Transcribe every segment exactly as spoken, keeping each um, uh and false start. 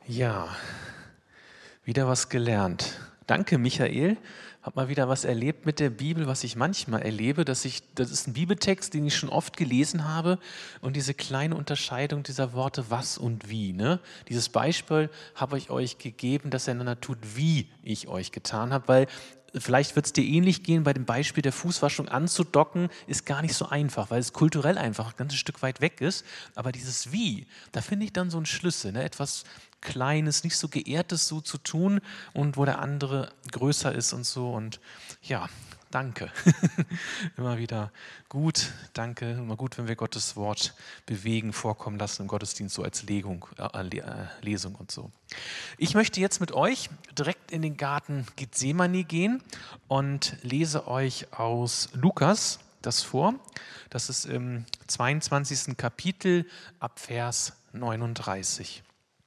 Ja, wieder was gelernt. Danke, Michael. Hab mal wieder was erlebt mit der Bibel, was ich manchmal erlebe, dass ich, das ist ein Bibeltext, den ich schon oft gelesen habe, und diese kleine Unterscheidung dieser Worte was und wie. Ne? Dieses Beispiel habe ich euch gegeben, dass er einander tut, wie ich euch getan habe, weil vielleicht wird es dir ähnlich gehen, bei dem Beispiel der Fußwaschung anzudocken, ist gar nicht so einfach, weil es kulturell einfach ein ganzes Stück weit weg ist. Aber dieses Wie, da finde ich dann so einen Schlüssel, ne? Etwas Kleines, nicht so Geehrtes so zu tun und wo der andere größer ist und so. Und ja, danke. Immer wieder gut, danke. Immer gut, wenn wir Gottes Wort bewegen, vorkommen lassen im Gottesdienst, so als Legung, äh, äh, Lesung und so. Ich möchte jetzt mit euch direkt in den Garten Gethsemane gehen und lese euch aus Lukas das vor. Das ist im zweiundzwanzigsten Kapitel ab Vers neununddreißig.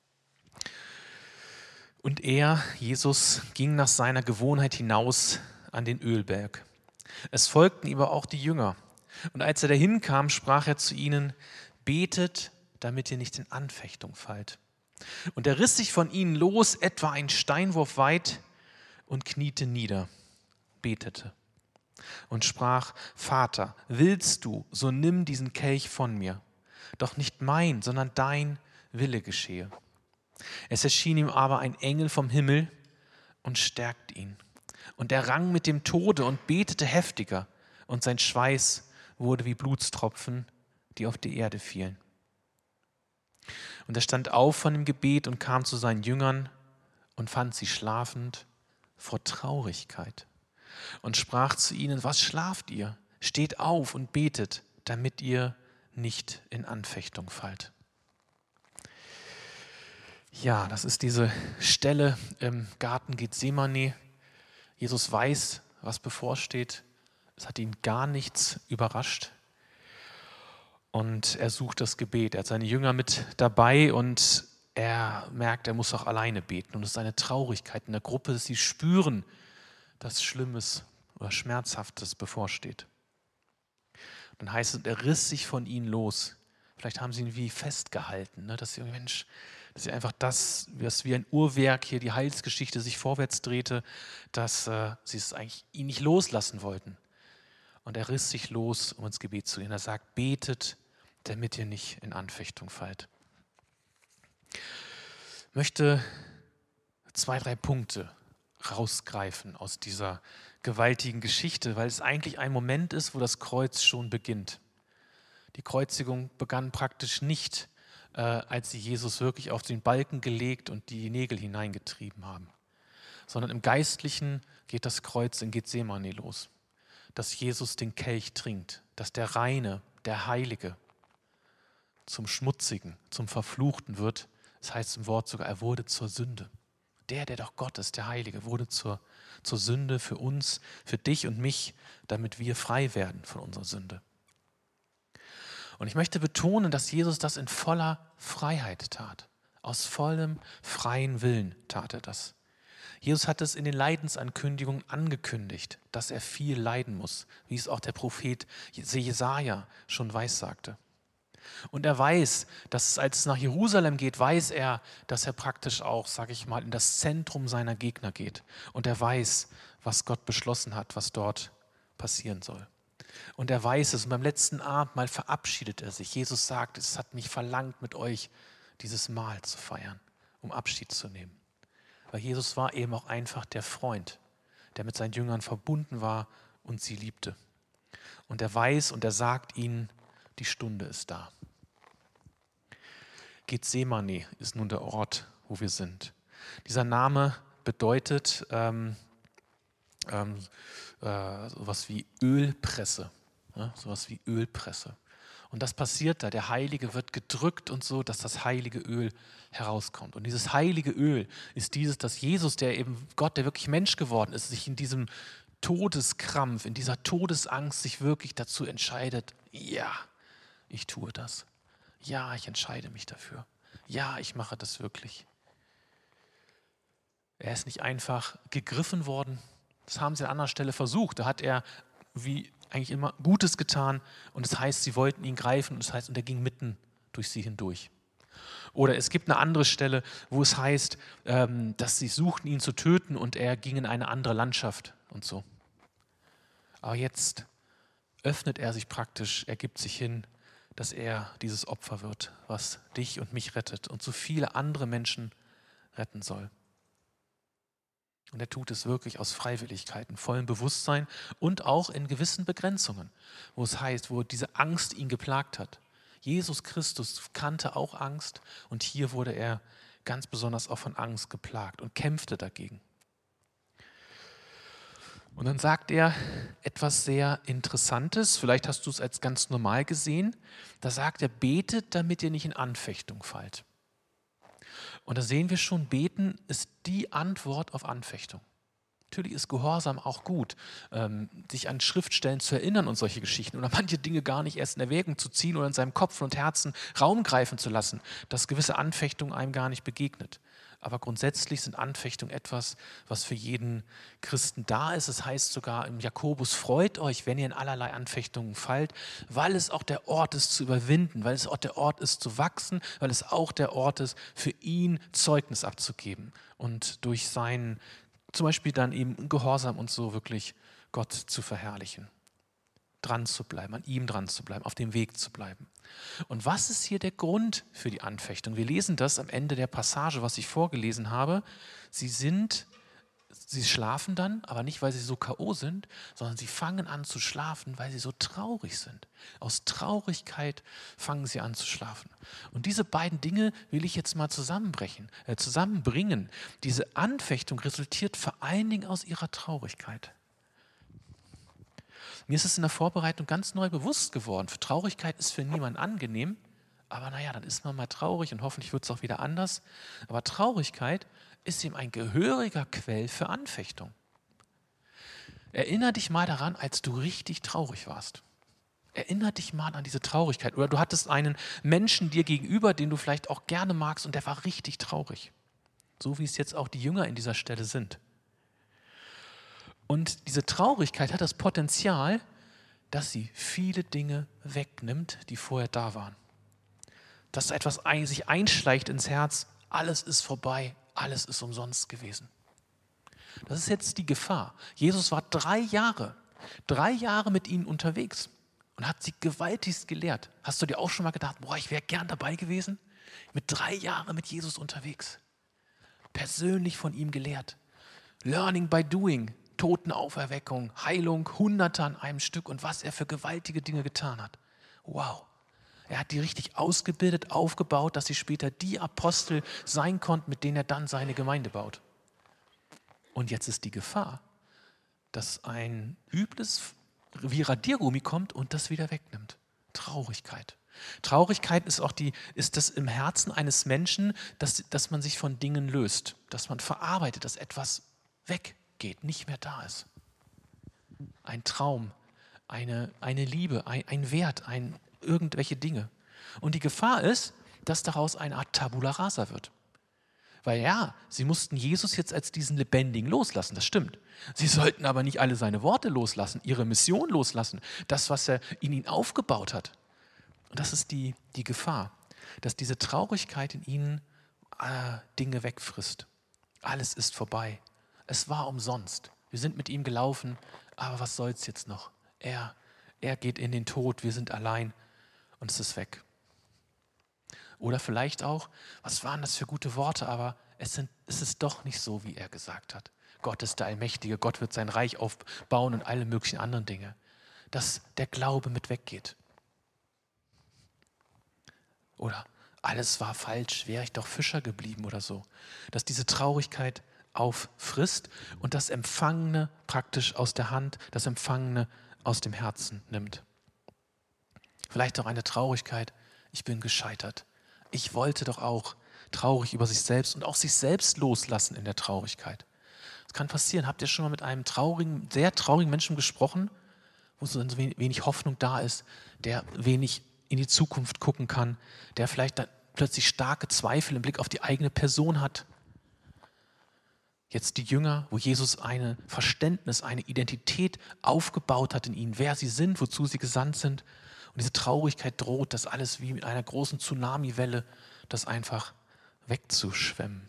Und er, Jesus, ging nach seiner Gewohnheit hinaus an den Ölberg. Es folgten ihm aber auch die Jünger. Und als er dahin kam, sprach er zu ihnen: Betet, damit ihr nicht in Anfechtung fallt. Und er riss sich von ihnen los, etwa ein Steinwurf weit, und kniete nieder, betete und sprach: Vater, willst du, so nimm diesen Kelch von mir. Doch nicht mein, sondern dein Wille geschehe. Es erschien ihm aber ein Engel vom Himmel und stärkte ihn. Und er rang mit dem Tode und betete heftiger, und sein Schweiß wurde wie Blutstropfen, die auf die Erde fielen. Und er stand auf von dem Gebet und kam zu seinen Jüngern und fand sie schlafend vor Traurigkeit und sprach zu ihnen: Was schlaft ihr? Steht auf und betet, damit ihr nicht in Anfechtung fallt. Ja, das ist diese Stelle im Garten Gethsemane. Jesus weiß, was bevorsteht. Es hat ihn gar nichts überrascht. Und er sucht das Gebet. Er hat seine Jünger mit dabei und er merkt, er muss auch alleine beten. Und es ist eine Traurigkeit in der Gruppe, dass sie spüren, dass Schlimmes oder Schmerzhaftes bevorsteht. Und dann heißt es, er riss sich von ihnen los. Vielleicht haben sie ihn wie festgehalten, ne? Dass sie, Mensch, dass sie einfach das, was wie ein Uhrwerk hier die Heilsgeschichte sich vorwärts drehte, dass äh, sie es eigentlich ihn nicht loslassen wollten. Und er riss sich los, um ins Gebet zu gehen. Er sagt: Betet, damit ihr nicht in Anfechtung fallt. Ich möchte zwei, drei Punkte rausgreifen aus dieser gewaltigen Geschichte, weil es eigentlich ein Moment ist, wo das Kreuz schon beginnt. Die Kreuzigung begann praktisch nicht, äh, als sie Jesus wirklich auf den Balken gelegt und die Nägel hineingetrieben haben, sondern im Geistlichen geht das Kreuz in Gethsemane los, dass Jesus den Kelch trinkt, dass der Reine, der Heilige zum Schmutzigen, zum Verfluchten wird. Das heißt im Wort sogar, er wurde zur Sünde. Der, der doch Gott ist, der Heilige, wurde zur, zur Sünde für uns, für dich und mich, damit wir frei werden von unserer Sünde. Und ich möchte betonen, dass Jesus das in voller Freiheit tat. Aus vollem freien Willen tat er das. Jesus hat es in den Leidensankündigungen angekündigt, dass er viel leiden muss, wie es auch der Prophet Jesaja schon weissagte. Und er weiß, dass als es nach Jerusalem geht, weiß er, dass er praktisch auch, sage ich mal, in das Zentrum seiner Gegner geht. Und er weiß, was Gott beschlossen hat, was dort passieren soll. Und er weiß es. Und beim letzten Abendmahl verabschiedet er sich. Jesus sagt: Es hat mich verlangt, mit euch dieses Mahl zu feiern, um Abschied zu nehmen. Weil Jesus war eben auch einfach der Freund, der mit seinen Jüngern verbunden war und sie liebte. Und er weiß und er sagt ihnen: Die Stunde ist da. Gethsemane ist nun der Ort, wo wir sind. Dieser Name bedeutet ähm, ähm, äh, sowas wie Ölpresse. Ja, sowas wie Ölpresse. Und das passiert da. Der Heilige wird gedrückt und so, dass das heilige Öl herauskommt. Und dieses heilige Öl ist dieses, dass Jesus, der eben Gott, der wirklich Mensch geworden ist, sich in diesem Todeskrampf, in dieser Todesangst sich wirklich dazu entscheidet: Ja, ich tue das. Ja, ich entscheide mich dafür. Ja, ich mache das wirklich. Er ist nicht einfach gegriffen worden. Das haben sie an anderer Stelle versucht. Da hat er, wie eigentlich immer, Gutes getan. Und das heißt, sie wollten ihn greifen. Und das heißt, und er ging mitten durch sie hindurch. Oder es gibt eine andere Stelle, wo es heißt, ähm, dass sie suchten, ihn zu töten und er ging in eine andere Landschaft und so. Aber jetzt öffnet er sich praktisch, er gibt sich hin, dass er dieses Opfer wird, was dich und mich rettet und so viele andere Menschen retten soll. Und er tut es wirklich aus Freiwilligkeit, in vollem Bewusstsein und auch in gewissen Begrenzungen, wo es heißt, wo diese Angst ihn geplagt hat. Jesus Christus kannte auch Angst und hier wurde er ganz besonders auch von Angst geplagt und kämpfte dagegen. Und dann sagt er etwas sehr Interessantes, vielleicht hast du es als ganz normal gesehen, da sagt er, betet, damit ihr nicht in Anfechtung fallt. Und da sehen wir schon, beten ist die Antwort auf Anfechtung. Natürlich ist Gehorsam auch gut, ähm, sich an Schriftstellen zu erinnern und solche Geschichten oder manche Dinge gar nicht erst in Erwägung zu ziehen oder in seinem Kopf und Herzen Raum greifen zu lassen, dass gewisse Anfechtung einem gar nicht begegnet. Aber grundsätzlich sind Anfechtungen etwas, was für jeden Christen da ist. Es heißt sogar im Jakobus, freut euch, wenn ihr in allerlei Anfechtungen fallt, weil es auch der Ort ist zu überwinden, weil es auch der Ort ist zu wachsen, weil es auch der Ort ist, für ihn Zeugnis abzugeben und durch seinen, zum Beispiel dann eben Gehorsam und so wirklich Gott zu verherrlichen. Dran zu bleiben, an ihm dran zu bleiben, auf dem Weg zu bleiben. Und was ist hier der Grund für die Anfechtung? Wir lesen das am Ende der Passage, was ich vorgelesen habe. Sie sind, sie schlafen dann, aber nicht, weil sie so K O sind, sondern sie fangen an zu schlafen, weil sie so traurig sind. Aus Traurigkeit fangen sie an zu schlafen. Und diese beiden Dinge will ich jetzt mal zusammenbrechen, äh, zusammenbringen. Diese Anfechtung resultiert vor allen Dingen aus ihrer Traurigkeit. Mir ist es in der Vorbereitung ganz neu bewusst geworden. Traurigkeit ist für niemanden angenehm, aber naja, dann ist man mal traurig und hoffentlich wird es auch wieder anders. Aber Traurigkeit ist eben ein gehöriger Quell für Anfechtung. Erinner dich mal daran, als du richtig traurig warst. Erinner dich mal an diese Traurigkeit. Oder du hattest einen Menschen dir gegenüber, den du vielleicht auch gerne magst und der war richtig traurig. So wie es jetzt auch die Jünger in dieser Stelle sind. Und diese Traurigkeit hat das Potenzial, dass sie viele Dinge wegnimmt, die vorher da waren. Dass etwas sich einschleicht ins Herz, alles ist vorbei, alles ist umsonst gewesen. Das ist jetzt die Gefahr. Jesus war drei Jahre, drei Jahre mit ihnen unterwegs und hat sie gewaltigst gelehrt. Hast du dir auch schon mal gedacht, boah, ich wäre gern dabei gewesen? Mit drei Jahren mit Jesus unterwegs. Persönlich von ihm gelehrt. Learning by doing. Totenauferweckung, Heilung, Hunderte an einem Stück und was er für gewaltige Dinge getan hat. Wow. Er hat die richtig ausgebildet, aufgebaut, dass sie später die Apostel sein konnten, mit denen er dann seine Gemeinde baut. Und jetzt ist die Gefahr, dass ein übles wie Radiergummi kommt und das wieder wegnimmt. Traurigkeit. Traurigkeit ist auch die, ist das im Herzen eines Menschen, dass, dass man sich von Dingen löst, dass man verarbeitet, dass etwas weggeht. Geht, nicht mehr da ist. Ein Traum, eine, eine Liebe, ein, ein Wert, ein, irgendwelche Dinge. Und die Gefahr ist, dass daraus eine Art Tabula rasa wird. Weil ja, sie mussten Jesus jetzt als diesen Lebendigen loslassen, das stimmt. Sie sollten aber nicht alle seine Worte loslassen, ihre Mission loslassen, das, was er in ihnen aufgebaut hat. Und das ist die, die Gefahr, dass diese Traurigkeit in ihnen äh, Dinge wegfrisst. Alles ist vorbei. Es war umsonst. Wir sind mit ihm gelaufen, aber was soll's jetzt noch? Er, er geht in den Tod, wir sind allein und es ist weg. Oder vielleicht auch, was waren das für gute Worte, aber es, sind, es ist doch nicht so, wie er gesagt hat. Gott ist der Allmächtige, Gott wird sein Reich aufbauen und alle möglichen anderen Dinge. Dass der Glaube mit weggeht. Oder alles war falsch, wäre ich doch Fischer geblieben oder so. Dass diese Traurigkeit auffrisst und das Empfangene praktisch aus der Hand, das Empfangene aus dem Herzen nimmt. Vielleicht auch eine Traurigkeit, ich bin gescheitert. Ich wollte doch auch traurig über sich selbst und auch sich selbst loslassen in der Traurigkeit. Das kann passieren. Habt ihr schon mal mit einem traurigen, sehr traurigen Menschen gesprochen, wo so wenig Hoffnung da ist, der wenig in die Zukunft gucken kann, der vielleicht dann plötzlich starke Zweifel im Blick auf die eigene Person hat? Jetzt die Jünger, wo Jesus ein Verständnis, eine Identität aufgebaut hat in ihnen, wer sie sind, wozu sie gesandt sind. Und diese Traurigkeit droht, dass alles wie mit einer großen Tsunamiwelle das einfach wegzuschwemmen.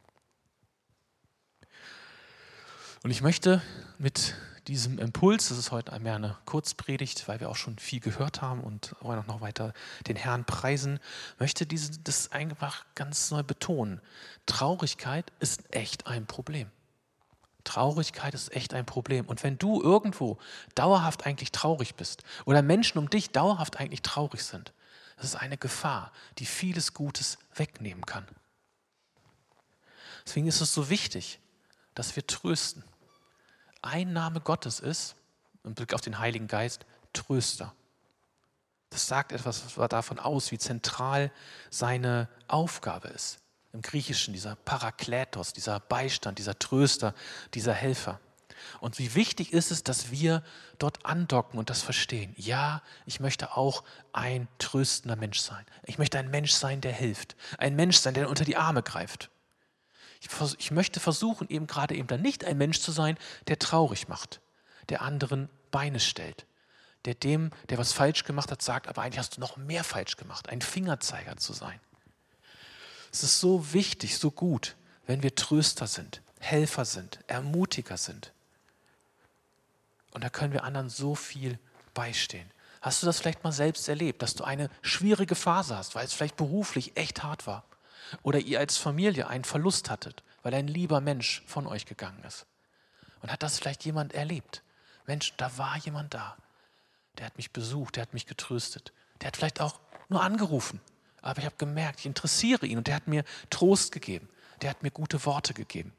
Und ich möchte mit diesem Impuls, das ist heute mehr eine Kurzpredigt, weil wir auch schon viel gehört haben und wollen auch noch weiter den Herrn preisen, möchte diese, das einfach ganz neu betonen. Traurigkeit ist echt ein Problem. Traurigkeit ist echt ein Problem. Und wenn du irgendwo dauerhaft eigentlich traurig bist oder Menschen um dich dauerhaft eigentlich traurig sind, das ist eine Gefahr, die vieles Gutes wegnehmen kann. Deswegen ist es so wichtig, dass wir trösten. Ein Name Gottes ist, im Blick auf den Heiligen Geist, Tröster. Das sagt etwas davon aus, wie zentral seine Aufgabe ist. Im Griechischen dieser Parakletos, dieser Beistand, dieser Tröster, dieser Helfer. Und wie wichtig ist es, dass wir dort andocken und das verstehen. Ja, ich möchte auch ein tröstender Mensch sein. Ich möchte ein Mensch sein, der hilft. Ein Mensch sein, der unter die Arme greift. Ich, ich möchte versuchen, eben gerade eben dann nicht ein Mensch zu sein, der traurig macht, der anderen Beine stellt, der dem, der was falsch gemacht hat, sagt, aber eigentlich hast du noch mehr falsch gemacht, ein Fingerzeiger zu sein. Es ist so wichtig, so gut, wenn wir Tröster sind, Helfer sind, Ermutiger sind. Und da können wir anderen so viel beistehen. Hast du das vielleicht mal selbst erlebt, dass du eine schwierige Phase hast, weil es vielleicht beruflich echt hart war? Oder ihr als Familie einen Verlust hattet, weil ein lieber Mensch von euch gegangen ist? Und hat das vielleicht jemand erlebt? Mensch, da war jemand da, der hat mich besucht, der hat mich getröstet. Der hat vielleicht auch nur angerufen, aber ich habe gemerkt, ich interessiere ihn und der hat mir Trost gegeben, der hat mir gute Worte gegeben.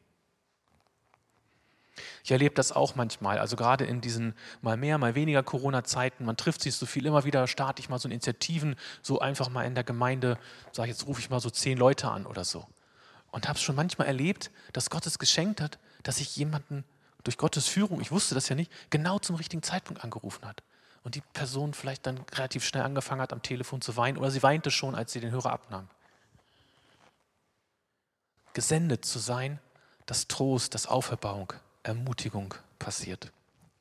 Ich erlebe das auch manchmal, also gerade in diesen mal mehr, mal weniger Corona-Zeiten, man trifft sich so viel, immer wieder starte ich mal so Initiativen, so einfach mal in der Gemeinde, sage jetzt rufe ich mal so zehn Leute an oder so. Und habe es schon manchmal erlebt, dass Gott es geschenkt hat, dass ich jemanden durch Gottes Führung, ich wusste das ja nicht, genau zum richtigen Zeitpunkt angerufen hat. Und die Person vielleicht dann relativ schnell angefangen hat, am Telefon zu weinen oder sie weinte schon, als sie den Hörer abnahm. Gesendet zu sein, dass Trost, dass Auferbauung, Ermutigung passiert.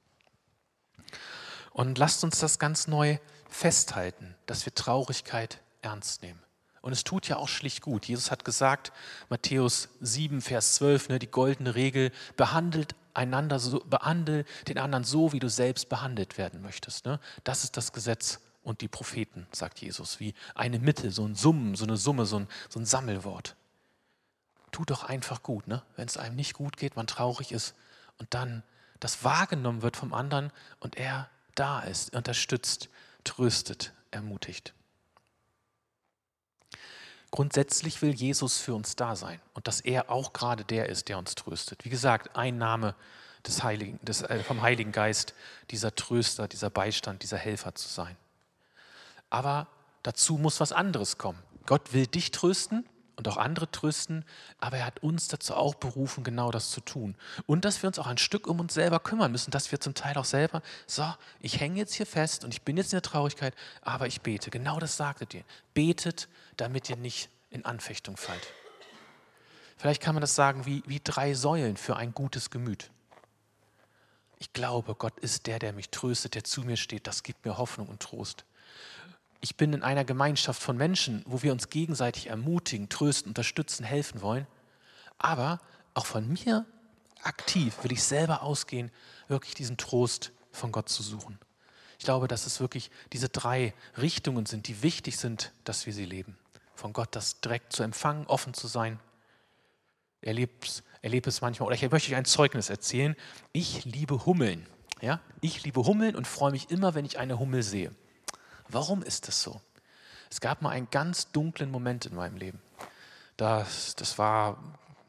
Und lasst uns das ganz neu festhalten, dass wir Traurigkeit ernst nehmen. Und es tut ja auch schlicht gut. Jesus hat gesagt, Matthäus sieben, Vers zwölf, ne, die goldene Regel, behandelt einander so, behandle den anderen so, wie du selbst behandelt werden möchtest. Ne? Das ist das Gesetz und die Propheten, sagt Jesus, wie eine Mitte, so ein Summen, so eine Summe, so ein, so ein Sammelwort. Tut doch einfach gut, ne? Wenn es einem nicht gut geht, man traurig ist und dann das wahrgenommen wird vom anderen und er da ist, unterstützt, tröstet, ermutigt. Grundsätzlich will Jesus für uns da sein und dass er auch gerade der ist, der uns tröstet. Wie gesagt, ein Name des Heiligen, des, äh, vom Heiligen Geist, dieser Tröster, dieser Beistand, dieser Helfer zu sein. Aber dazu muss was anderes kommen. Gott will dich trösten und auch andere trösten, aber er hat uns dazu auch berufen, genau das zu tun. Und dass wir uns auch ein Stück um uns selber kümmern müssen, dass wir zum Teil auch selber, so, ich hänge jetzt hier fest und ich bin jetzt in der Traurigkeit, aber ich bete. Genau das sagtet ihr. Betet, damit ihr nicht in Anfechtung fallt. Vielleicht kann man das sagen wie, wie drei Säulen für ein gutes Gemüt. Ich glaube, Gott ist der, der mich tröstet, der zu mir steht. Das gibt mir Hoffnung und Trost. Ich bin in einer Gemeinschaft von Menschen, wo wir uns gegenseitig ermutigen, trösten, unterstützen, helfen wollen. Aber auch von mir aktiv will ich selber ausgehen, wirklich diesen Trost von Gott zu suchen. Ich glaube, dass es wirklich diese drei Richtungen sind, die wichtig sind, dass wir sie leben. Von Gott das direkt zu empfangen, offen zu sein. Erlebe erlebe es manchmal, oder ich möchte euch ein Zeugnis erzählen. Ich liebe Hummeln. Ja? Ich liebe Hummeln und freue mich immer, wenn ich eine Hummel sehe. Warum ist das so? Es gab mal einen ganz dunklen Moment in meinem Leben. Das, das war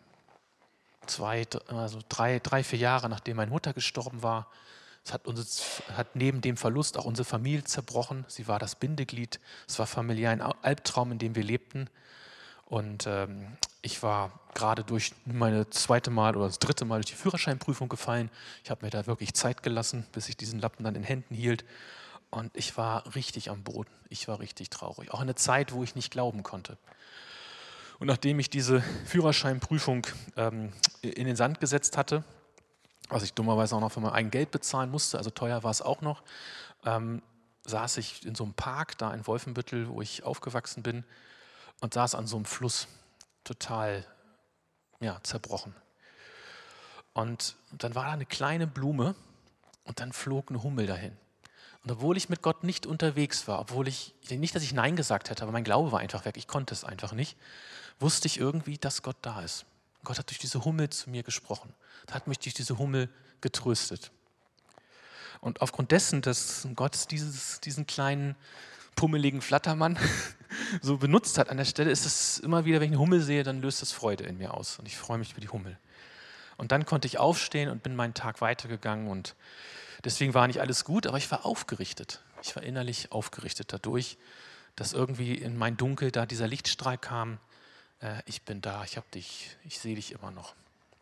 zwei, also drei, drei, vier Jahre, nachdem meine Mutter gestorben war. Es hat, uns, hat neben dem Verlust auch unsere Familie zerbrochen. Sie war das Bindeglied. Es war familiär ein Albtraum, in dem wir lebten. Und ähm, ich war gerade durch meine zweite Mal oder das dritte Mal durch die Führerscheinprüfung gefallen. Ich habe mir da wirklich Zeit gelassen, bis ich diesen Lappen dann in Händen hielt. Und ich war richtig am Boden. Ich war richtig traurig. Auch eine Zeit, wo ich nicht glauben konnte. Und nachdem ich diese Führerscheinprüfung ähm, in den Sand gesetzt hatte, was ich dummerweise auch noch für mein eigenes Geld bezahlen musste, also teuer war es auch noch, ähm, saß ich in so einem Park da in Wolfenbüttel, wo ich aufgewachsen bin. und saß an so einem Fluss, total ja, zerbrochen. Und dann war da eine kleine Blume und dann flog eine Hummel dahin. Und obwohl ich mit Gott nicht unterwegs war, obwohl ich, nicht, dass ich Nein gesagt hätte, aber mein Glaube war einfach weg, ich konnte es einfach nicht, wusste ich irgendwie, dass Gott da ist. Gott hat durch diese Hummel zu mir gesprochen, hat mich durch diese Hummel getröstet. Und aufgrund dessen, dass Gott dieses, diesen kleinen, pummeligen Flattermann so benutzt hat an der Stelle, ist es immer wieder, wenn ich eine Hummel sehe, dann löst das Freude in mir aus. Und ich freue mich über die Hummel. Und dann konnte ich aufstehen und bin meinen Tag weitergegangen. Und deswegen war nicht alles gut, aber ich war aufgerichtet. Ich war innerlich aufgerichtet dadurch, dass irgendwie in mein Dunkel da dieser Lichtstrahl kam. Äh, ich bin da, ich habe dich, ich sehe dich immer noch.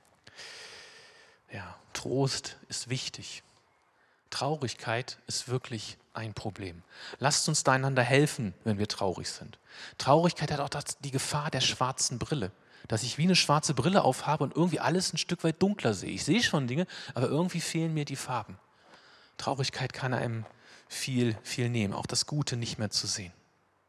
Ja, Trost ist wichtig. Traurigkeit ist wirklich ein Problem. Lasst uns einander helfen, wenn wir traurig sind. Traurigkeit hat auch das, die Gefahr der schwarzen Brille. Dass ich wie eine schwarze Brille aufhabe und irgendwie alles ein Stück weit dunkler sehe. Ich sehe schon Dinge, aber irgendwie fehlen mir die Farben. Traurigkeit kann einem viel, viel nehmen, auch das Gute nicht mehr zu sehen.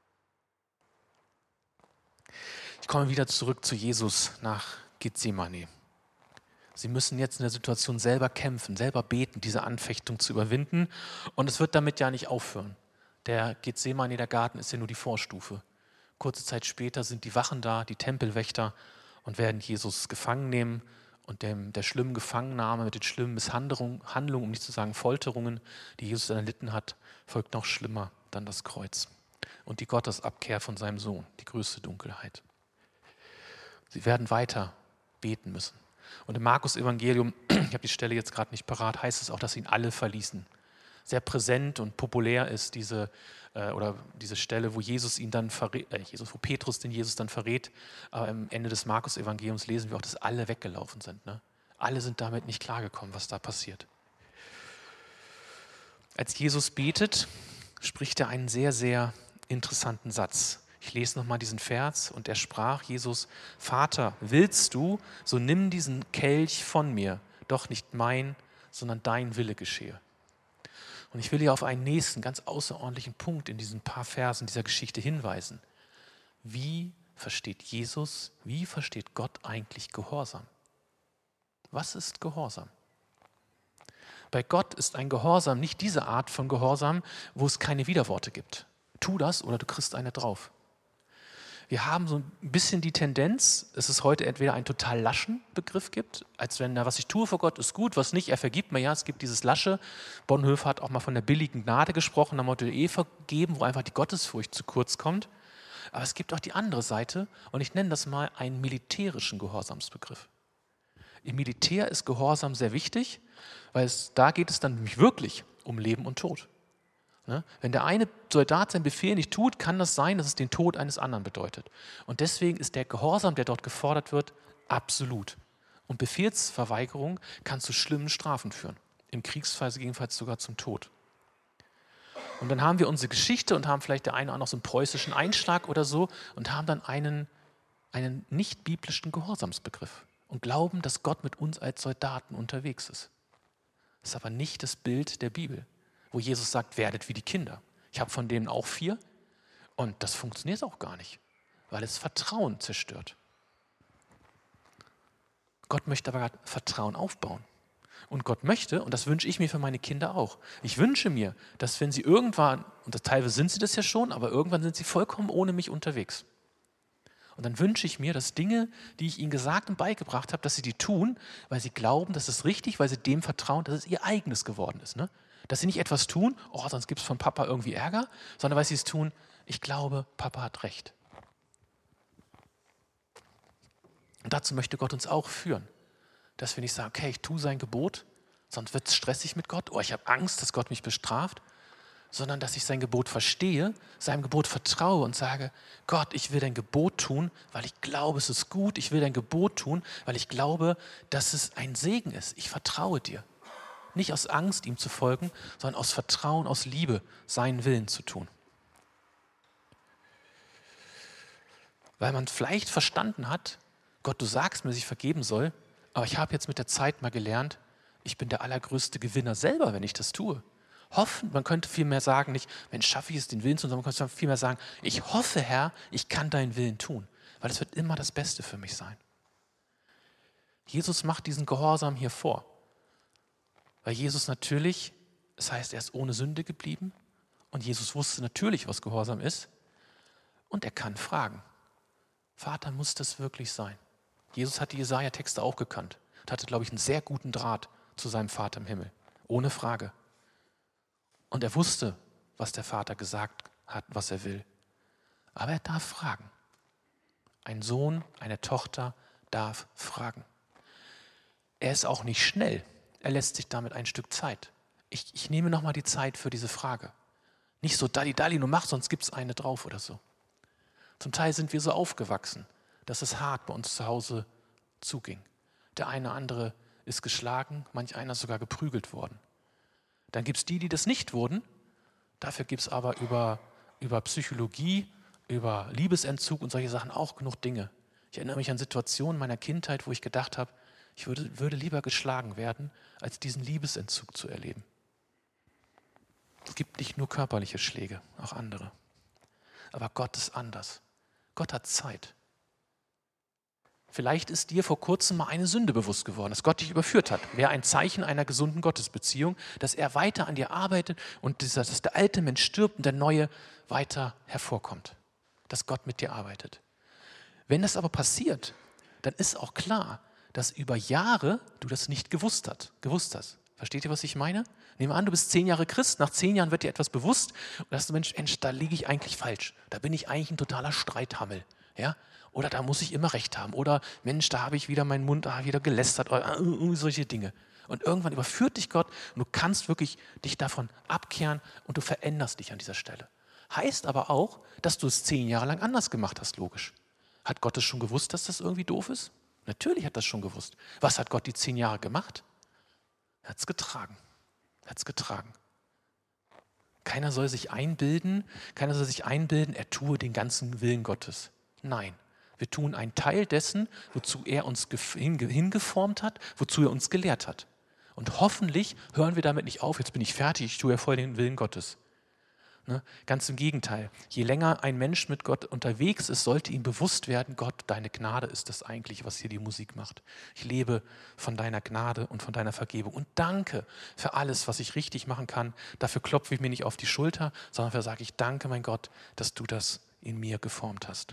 Ich komme wieder zurück zu Jesus nach Gethsemane. Sie müssen jetzt in der Situation selber kämpfen, selber beten, diese Anfechtung zu überwinden. Und es wird damit ja nicht aufhören. Der Gethsemane, der Garten, ist ja nur die Vorstufe. Kurze Zeit später sind die Wachen da, die Tempelwächter, und werden Jesus gefangen nehmen. Und dem, der schlimmen Gefangennahme mit den schlimmen Misshandlungen, Handlungen, um nicht zu sagen Folterungen, die Jesus dann erlitten hat, folgt noch schlimmer dann das Kreuz. Und die Gottesabkehr von seinem Sohn, die größte Dunkelheit. Sie werden weiter beten müssen. Und im Markus-Evangelium, ich habe die Stelle jetzt gerade nicht parat, heißt es auch, dass ihn alle verließen. Sehr präsent und populär ist diese, äh, oder diese Stelle, wo Jesus ihn dann verrät, äh, Jesus, wo Petrus den Jesus dann verrät. Aber am Ende des Markus-Evangeliums lesen wir auch, dass alle weggelaufen sind. Ne? Alle sind damit nicht klargekommen, was da passiert. Als Jesus betet, spricht er einen sehr, sehr interessanten Satz. Ich lese nochmal diesen Vers. Und er sprach, Jesus: Vater, willst du, so nimm diesen Kelch von mir, doch nicht mein, sondern dein Wille geschehe. Und ich will hier auf einen nächsten, ganz außerordentlichen Punkt in diesen paar Versen dieser Geschichte hinweisen. Wie versteht Jesus, wie versteht Gott eigentlich Gehorsam? Was ist Gehorsam? Bei Gott ist ein Gehorsam nicht diese Art von Gehorsam, wo es keine Widerworte gibt. Tu das oder du kriegst eine drauf. Wir haben so ein bisschen die Tendenz, dass es heute entweder einen total laschen Begriff gibt, als wenn, na, was ich tue vor Gott ist gut, was nicht, er vergibt mir. Ja, es gibt dieses Lasche. Bonhoeffer hat auch mal von der billigen Gnade gesprochen, da Motto eh vergeben, wo einfach die Gottesfurcht zu kurz kommt. Aber es gibt auch die andere Seite, und ich nenne das mal einen militärischen Gehorsamsbegriff. Im Militär ist Gehorsam sehr wichtig, weil es, da geht es dann nämlich wirklich um Leben und Tod. Ne? Wenn der eine Soldat seinen Befehl nicht tut, kann das sein, dass es den Tod eines anderen bedeutet. Und deswegen ist der Gehorsam, der dort gefordert wird, absolut. Und Befehlsverweigerung kann zu schlimmen Strafen führen. Im Kriegsfall jedenfalls sogar zum Tod. Und dann haben wir unsere Geschichte und haben vielleicht der eine auch noch so einen preußischen Einschlag oder so und haben dann einen, einen nicht-biblischen Gehorsamsbegriff und glauben, dass Gott mit uns als Soldaten unterwegs ist. Das ist aber nicht das Bild der Bibel, wo Jesus sagt, werdet wie die Kinder. Ich habe von denen auch vier und das funktioniert auch gar nicht, weil es Vertrauen zerstört. Gott möchte aber gerade Vertrauen aufbauen. Und Gott möchte, und das wünsche ich mir für meine Kinder auch, ich wünsche mir, dass wenn sie irgendwann, und teilweise sind sie das ja schon, aber irgendwann sind sie vollkommen ohne mich unterwegs. Und dann wünsche ich mir, dass Dinge, die ich ihnen gesagt und beigebracht habe, dass sie die tun, weil sie glauben, das ist richtig, weil sie dem vertrauen, dass es ihr eigenes geworden ist. Ne? Dass sie nicht etwas tun, oh, sonst gibt es von Papa irgendwie Ärger, sondern weil sie es tun, ich glaube, Papa hat recht. Und dazu möchte Gott uns auch führen. Dass wir nicht sagen, okay, ich tue sein Gebot, sonst wird es stressig mit Gott, oh, ich habe Angst, dass Gott mich bestraft, sondern dass ich sein Gebot verstehe, seinem Gebot vertraue und sage, Gott, ich will dein Gebot tun, weil ich glaube, es ist gut, ich will dein Gebot tun, weil ich glaube, dass es ein Segen ist. Ich vertraue dir. Nicht aus Angst, ihm zu folgen, sondern aus Vertrauen, aus Liebe, seinen Willen zu tun. Weil man vielleicht verstanden hat, Gott, du sagst mir, dass ich vergeben soll, aber ich habe jetzt mit der Zeit mal gelernt, ich bin der allergrößte Gewinner selber, wenn ich das tue. Hoffen, man könnte vielmehr sagen, nicht, Mensch, schaffe ich es, den Willen zu tun, sondern man könnte vielmehr sagen, ich hoffe, Herr, ich kann deinen Willen tun, weil es wird immer das Beste für mich sein. Jesus macht diesen Gehorsam hier vor, weil Jesus natürlich, das heißt, er ist ohne Sünde geblieben und Jesus wusste natürlich, was Gehorsam ist und er kann fragen, Vater, muss das wirklich sein? Jesus hat die Jesaja-Texte auch gekannt und hatte, glaube ich, einen sehr guten Draht zu seinem Vater im Himmel, ohne Frage. Und er wusste, was der Vater gesagt hat, was er will. Aber er darf fragen. Ein Sohn, eine Tochter darf fragen. Er ist auch nicht schnell. Er lässt sich damit ein Stück Zeit. Ich, ich nehme nochmal die Zeit für diese Frage. Nicht so dalli dalli, nur mach, sonst gibt es eine drauf oder so. Zum Teil sind wir so aufgewachsen, dass es hart bei uns zu Hause zuging. Der eine oder andere ist geschlagen, manch einer ist sogar geprügelt worden. Dann gibt es die, die das nicht wurden. Dafür gibt es aber über, über Psychologie, über Liebesentzug und solche Sachen auch genug Dinge. Ich erinnere mich an Situationen meiner Kindheit, wo ich gedacht habe, ich würde, würde lieber geschlagen werden, als diesen Liebesentzug zu erleben. Es gibt nicht nur körperliche Schläge, auch andere. Aber Gott ist anders. Gott hat Zeit. Vielleicht ist dir vor kurzem mal eine Sünde bewusst geworden, dass Gott dich überführt hat. Wäre ein Zeichen einer gesunden Gottesbeziehung, dass er weiter an dir arbeitet und dass der alte Mensch stirbt und der neue weiter hervorkommt. Dass Gott mit dir arbeitet. Wenn das aber passiert, dann ist auch klar, dass über Jahre du das nicht gewusst hast. Gewusst hast. Versteht ihr, was ich meine? Nehmen wir an, du bist zehn Jahre Christ, nach zehn Jahren wird dir etwas bewusst und sagst du, Mensch, Mensch, da liege ich eigentlich falsch. Da bin ich eigentlich ein totaler Streithammel. Ja? Oder da muss ich immer recht haben. Oder Mensch, da habe ich wieder meinen Mund ah, wieder gelästert. Oder uh, uh, solche Dinge. Und irgendwann überführt dich Gott und du kannst wirklich dich davon abkehren und du veränderst dich an dieser Stelle. Heißt aber auch, dass du es zehn Jahre lang anders gemacht hast, logisch. Hat Gott es schon gewusst, dass das irgendwie doof ist? Natürlich hat das schon gewusst. Was hat Gott die zehn Jahre gemacht? Er hat es getragen. Er hat es getragen. Keiner soll sich einbilden, keiner soll sich einbilden, er tue den ganzen Willen Gottes. Nein, wir tun einen Teil dessen, wozu er uns hingeformt hat, wozu er uns gelehrt hat. Und hoffentlich hören wir damit nicht auf, jetzt bin ich fertig, ich tue ja voll den Willen Gottes. Ne? Ganz im Gegenteil. Je länger ein Mensch mit Gott unterwegs ist, sollte ihm bewusst werden, Gott, deine Gnade ist das eigentlich, was hier die Musik macht. Ich lebe von deiner Gnade und von deiner Vergebung. Und danke für alles, was ich richtig machen kann. Dafür klopfe ich mir nicht auf die Schulter, sondern dafür sage ich, danke, mein Gott, dass du das in mir geformt hast.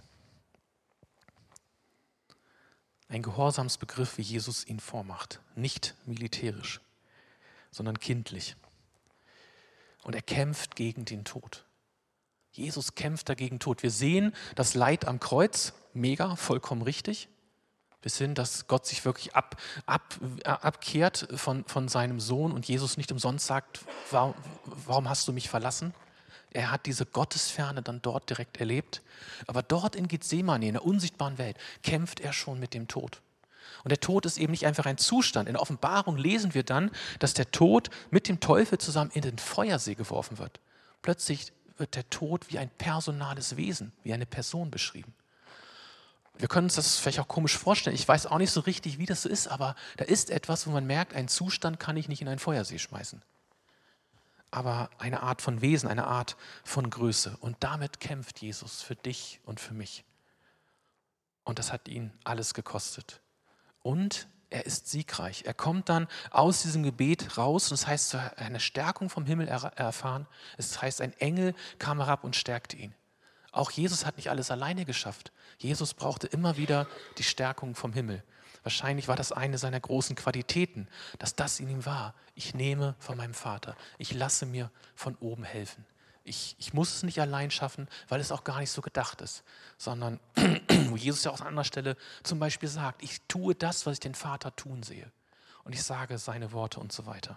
Ein Gehorsamsbegriff, wie Jesus ihn vormacht. Nicht militärisch, sondern kindlich. Und er kämpft gegen den Tod. Jesus kämpft dagegen Tod. Wir sehen das Leid am Kreuz, mega, vollkommen richtig. Bis hin, dass Gott sich wirklich ab, ab, abkehrt von, von seinem Sohn und Jesus nicht umsonst sagt, warum, warum hast du mich verlassen? Er hat diese Gottesferne dann dort direkt erlebt. Aber dort in Gethsemane, in der unsichtbaren Welt, kämpft er schon mit dem Tod. Und der Tod ist eben nicht einfach ein Zustand. In der Offenbarung lesen wir dann, dass der Tod mit dem Teufel zusammen in den Feuersee geworfen wird. Plötzlich wird der Tod wie ein personales Wesen, wie eine Person beschrieben. Wir können uns das vielleicht auch komisch vorstellen. Ich weiß auch nicht so richtig, wie das so ist, aber da ist etwas, wo man merkt, einen Zustand kann ich nicht in einen Feuersee schmeißen. Aber eine Art von Wesen, eine Art von Größe. Und damit kämpft Jesus für dich und für mich. Und das hat ihn alles gekostet. Und er ist siegreich. Er kommt dann aus diesem Gebet raus und es heißt, eine Stärkung vom Himmel erfahren. Es heißt, ein Engel kam herab und stärkte ihn. Auch Jesus hat nicht alles alleine geschafft. Jesus brauchte immer wieder die Stärkung vom Himmel. Wahrscheinlich war das eine seiner großen Qualitäten, dass das in ihm war. Ich nehme von meinem Vater. Ich lasse mir von oben helfen. Ich, ich muss es nicht allein schaffen, weil es auch gar nicht so gedacht ist, sondern wo Jesus ja auch an anderer Stelle zum Beispiel sagt, ich tue das, was ich den Vater tun sehe. Und ich sage seine Worte und so weiter.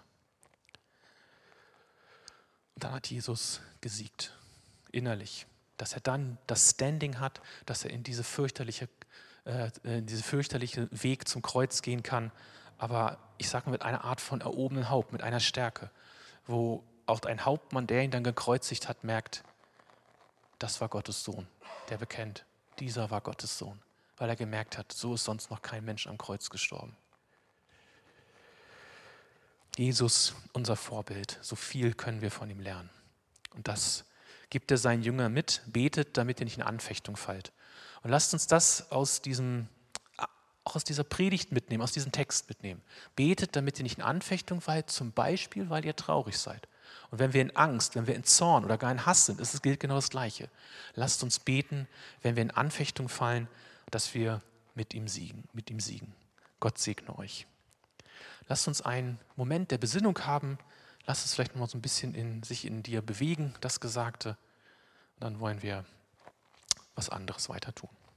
Und dann hat Jesus gesiegt, innerlich. Dass er dann das Standing hat, dass er in diese fürchterliche, äh, in diese fürchterliche Weg zum Kreuz gehen kann. Aber ich sage mal mit einer Art von erhobenen Haupt, mit einer Stärke, wo auch ein Hauptmann, der ihn dann gekreuzigt hat, merkt, das war Gottes Sohn, der bekennt, dieser war Gottes Sohn, weil er gemerkt hat, so ist sonst noch kein Mensch am Kreuz gestorben. Jesus, unser Vorbild, so viel können wir von ihm lernen. Und das gibt er seinen Jüngern mit, betet, damit ihr nicht in Anfechtung fallt. Und lasst uns das aus diesem, auch aus dieser Predigt mitnehmen, aus diesem Text mitnehmen. Betet, damit ihr nicht in Anfechtung fallt, zum Beispiel, weil ihr traurig seid. Und wenn wir in Angst, wenn wir in Zorn oder gar in Hass sind, ist es gilt genau das Gleiche. Lasst uns beten, wenn wir in Anfechtung fallen, dass wir mit ihm siegen, mit ihm siegen. Gott segne euch. Lasst uns einen Moment der Besinnung haben. Lasst es vielleicht noch mal so ein bisschen in, sich in dir bewegen, das Gesagte. Und dann wollen wir was anderes weiter tun.